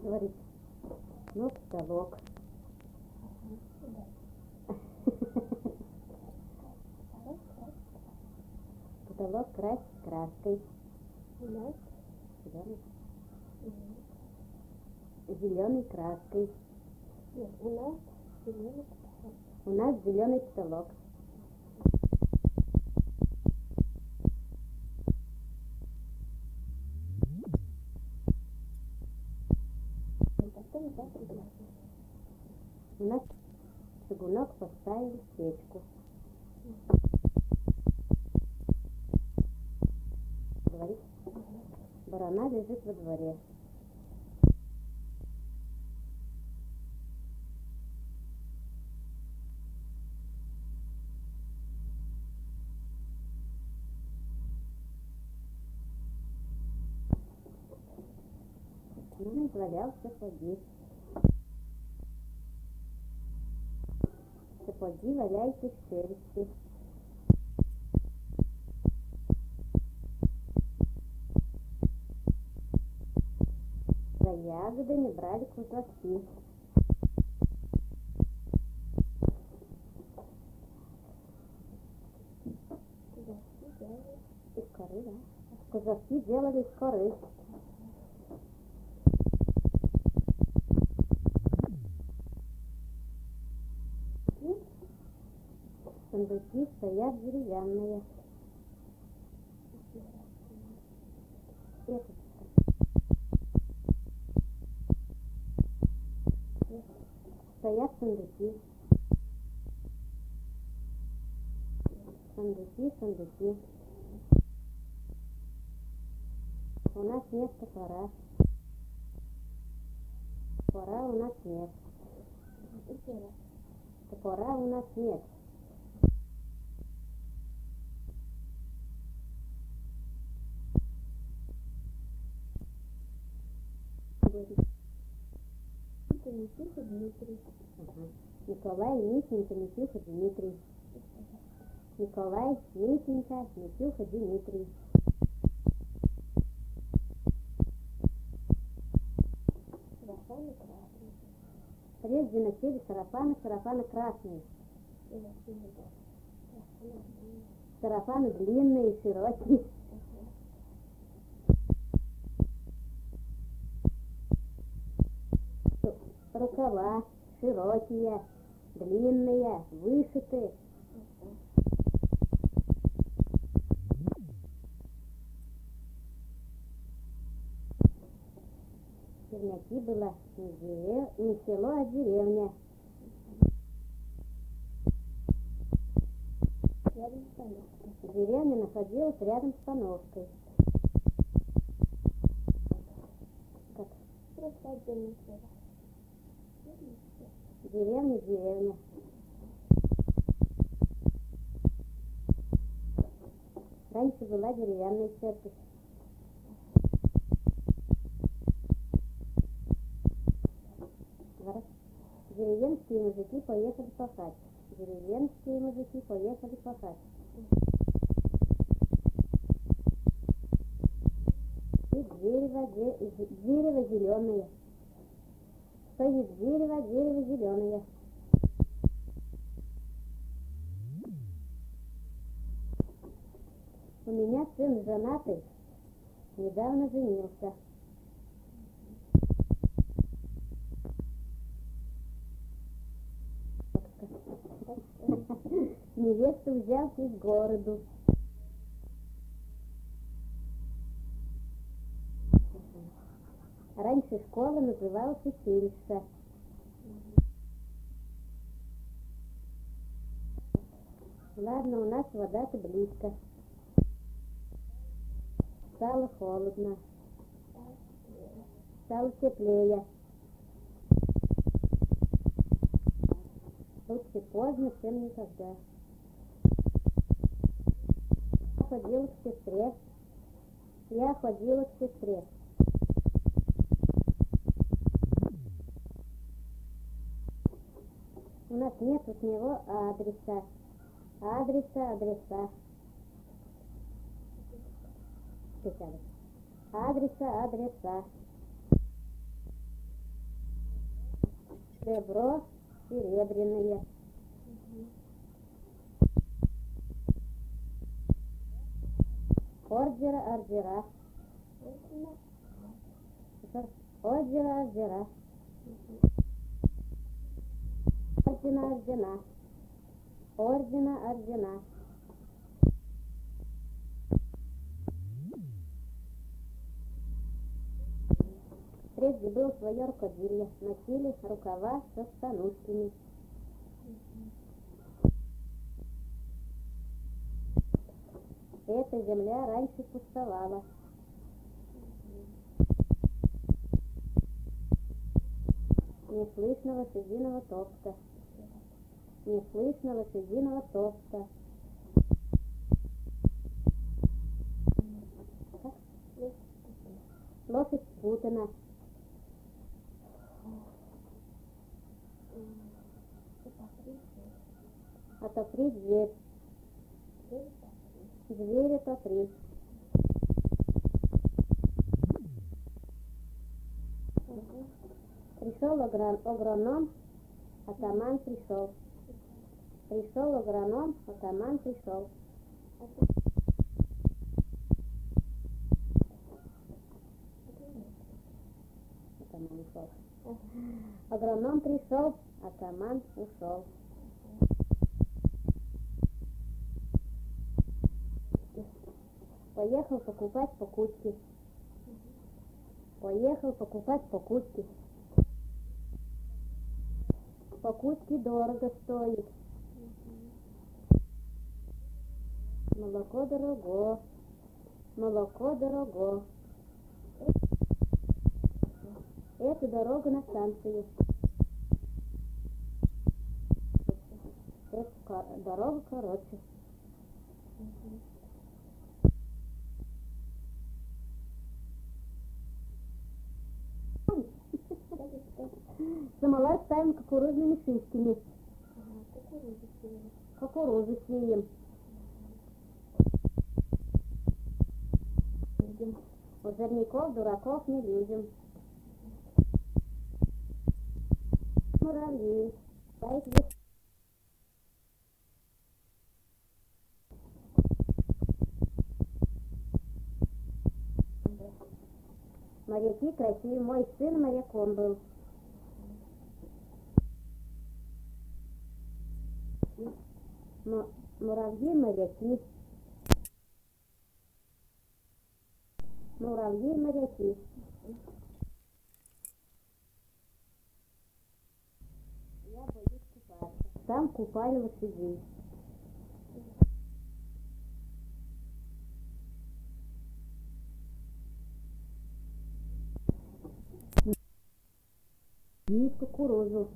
говорит, ну, потолок. Потолок красить краской. Зеленой краской. Нет, у нас зеленый потолок. У нас зеленый потолок. У нас чугунок поставили печку. Говорит, барана лежит во дворе. Он извалял сапоги. Сапоги валяются в шерсти. За ягодами брали кузовки. Из коры, да? Кузовки делали из коры. Сундуки стоят деревянные. Стоят сундуки. Сундуки. У нас нет топора. Топора у нас нет. Топора у нас нет. Митюха Дмитрий. Николай, Митенька, Митюха, Дмитрий. Николай, Митенька, Митюха, Дмитрий. Сарафаны красные. Прежде носили сарафаны красные. Сарафаны длинные, широкие. Рукава широкие, длинные, вышитые. Черняки было не село, а деревня. Деревня находилась рядом с Пановкой. Как? Просто отдельно слово. Деревня. Раньше была деревянная церковь. Деревенские мужики поехали пахать. И дерево зеленое. Стоит дерево зеленое. У меня сын женатый, недавно женился. Невесту взял из города. Раньше школа называлась училище. Ладно, у нас вода-то близко. Стало холодно. Стало теплее. Лучше поздно, чем никогда. Я ходила к сестре. У нас нет от него адреса. Адреса. Ребро серебряные. Ордера. Ордера. Ордена. Прежде было свое рукоделие, носили рукава со станушками. Эта земля раньше пустовала. Не слышно лошадиного топта. Лошадь спутана. Отопри дверь. Дверь отопри. Пришел агроном, атаман пришел. Пришел агроном, атаман пришел. Атаман ушел. Агроном пришел, атаман ушел. Поехал покупать покупки. Покупки дорого стоит. Молоко дорого. Это дорога на станцию. Это дорога короче. Самовар ставим кукурузными шишками. Кукурузу сеем. Озорников, дураков не любим. Муравьи. Моряки красивые. Мой сын моряком был. Муравьи-моряки. Я боюсь купаться. Там купали лошадей. И кукурузу.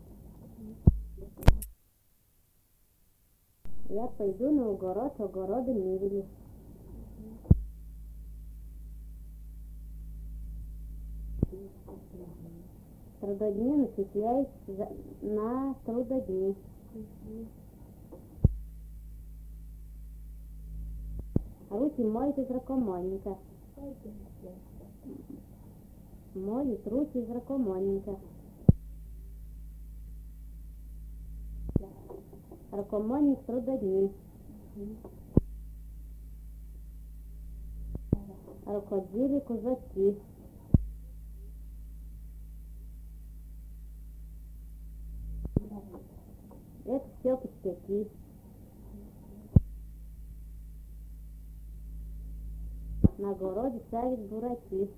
Я пойду на огород, огорода не видели. Трудодни начисляют на трудодни. Руки моют из рукомойника. Моют руки из рукомойника. Рукомойник трудодни. Рукодели кузаки. Это все пустяки. На огороде садят бураки.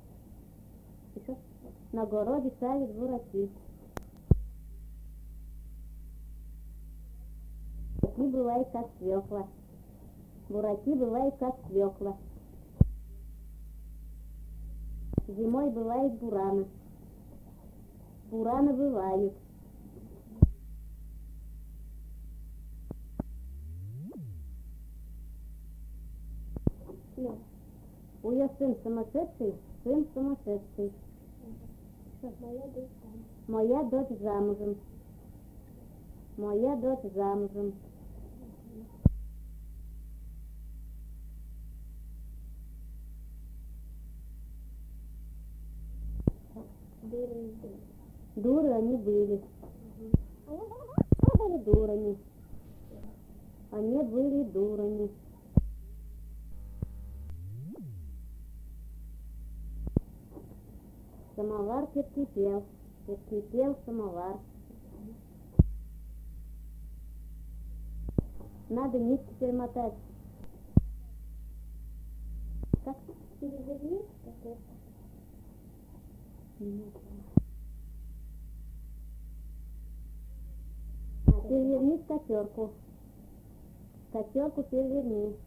На огороде садят бураки. Бураки бывают как свекла. Зимой бывает бураны. Бураны бывают. У ее сын сумасшедший. Моя дочь замужем. Дуры они были. Были дурами. Они были дурами. Самовар перекипел. Перекипел самовар. Надо нитки перемотать. Как? Переверни, как это. Переверни скатерку. Скатерку переверни.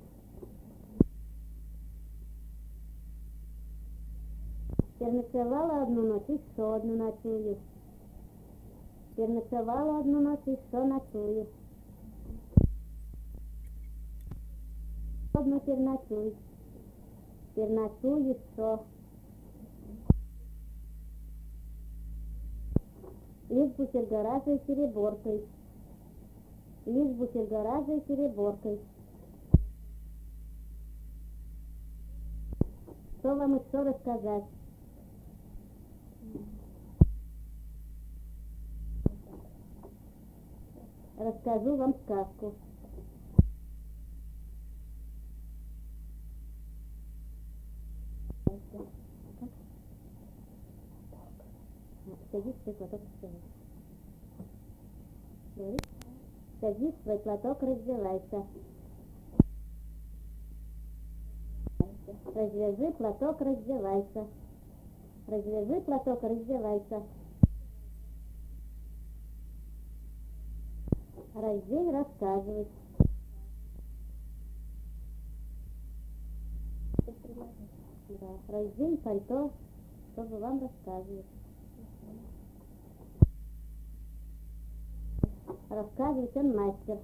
Переночевала одну ночь, еще одну ночую. Переночевала одну ночь, еще ночую. Одну переночуй. Переночуй еще. Избу сельгаражей переборкой. Избу сельгаражей переборкой. Что вам еще рассказать? Расскажу вам сказку. Садись в свой платок, раздевайся. Садись в свой платок, раздевайся. Развяжи платок, раздевайся. Развяжи платок, раздевайся. Раздень, рассказывай. Да. Раздень пальто, чтобы вам рассказывать. Рассказывать он мастер.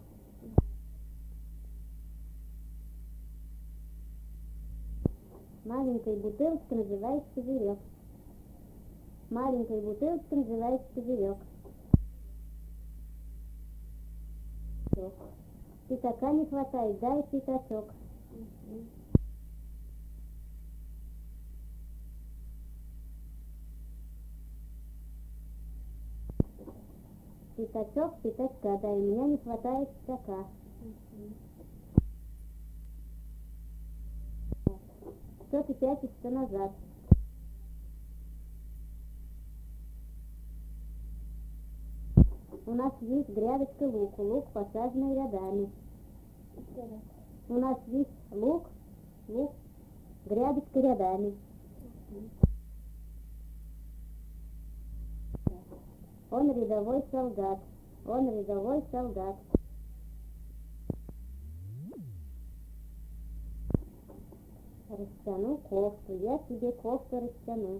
Маленькой бутылочкой называется козырек. Маленькой бутылочкой называется козырек. Пятака не хватает, дай пятачок. Пятачок, пятачка, дай, у меня не хватает пятака. Что ты пятишься назад? У нас есть грядочка луку, лук посаженный рядами. У нас есть лук, грядочка рядами. Он рядовой солдат, он рядовой солдат. Растяну кофту, я тебе кофту растяну.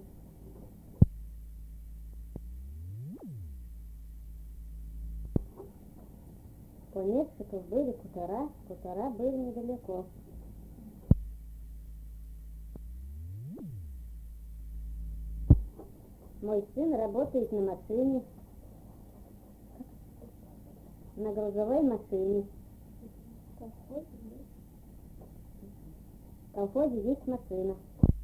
У Невшиков были хутора, хутора были недалеко. Мой сын работает на машине, на грузовой машине. В колхозе есть машина.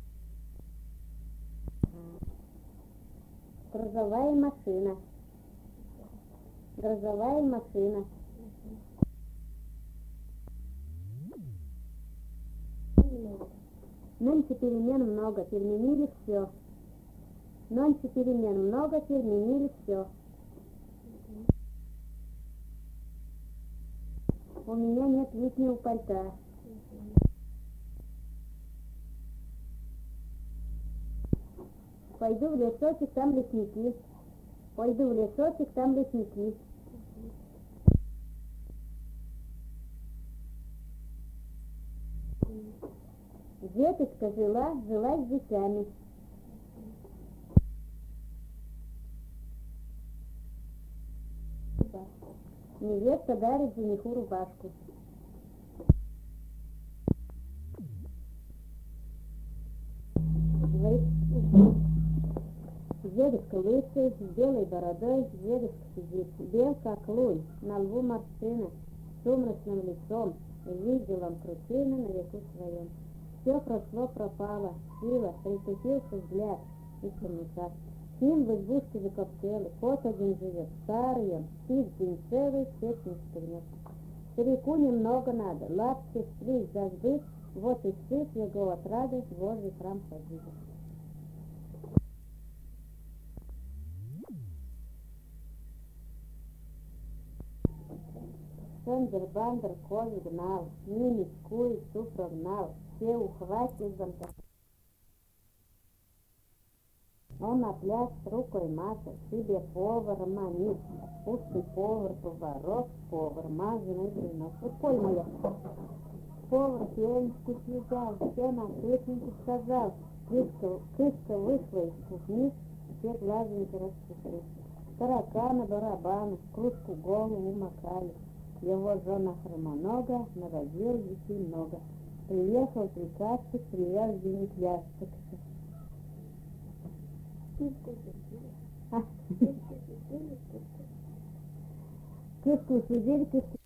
Грузовая машина. Грузовая машина. Нынче перемен много, переменили все. Нынче перемен много, переменили все. У меня нет летнего пальта. Пойду в лесочек, там лесники. Пойду в лесочек, там лесники. Деточка жила с детьми. Невеста дарит жениху рубашку. Дедушка лысый, с белой бородой, дедушка сидит, бел как лунь, на лбу морщина, сумрачным лицом, видел он крутины на веку своем. Все прошло, пропало, сила, притупился взгляд, и темнота. С ним в избушке закоптели, кот один живет, старый он, спит день целый, свет не встает. Старику немного надо, лапти стриг зажгли, вот и сыт его от радости в Божий храм ходили. Шендер-бандер козу гнал, немец курицу прогнал, все ухватил замка. Он на пляж с рукой машет, себе повар манит, пустый повар, мазаный блинов. Вот пой моя. Повар пенечку съедал, все на песенку сказал, крышка вышла из кухни, все глазеньки распустили. Тараканы, барабаны, кружку голову умокали. Его жена хромонога, народил детей много. Приехал приказчик, привез денег ящик. Киску судили, киску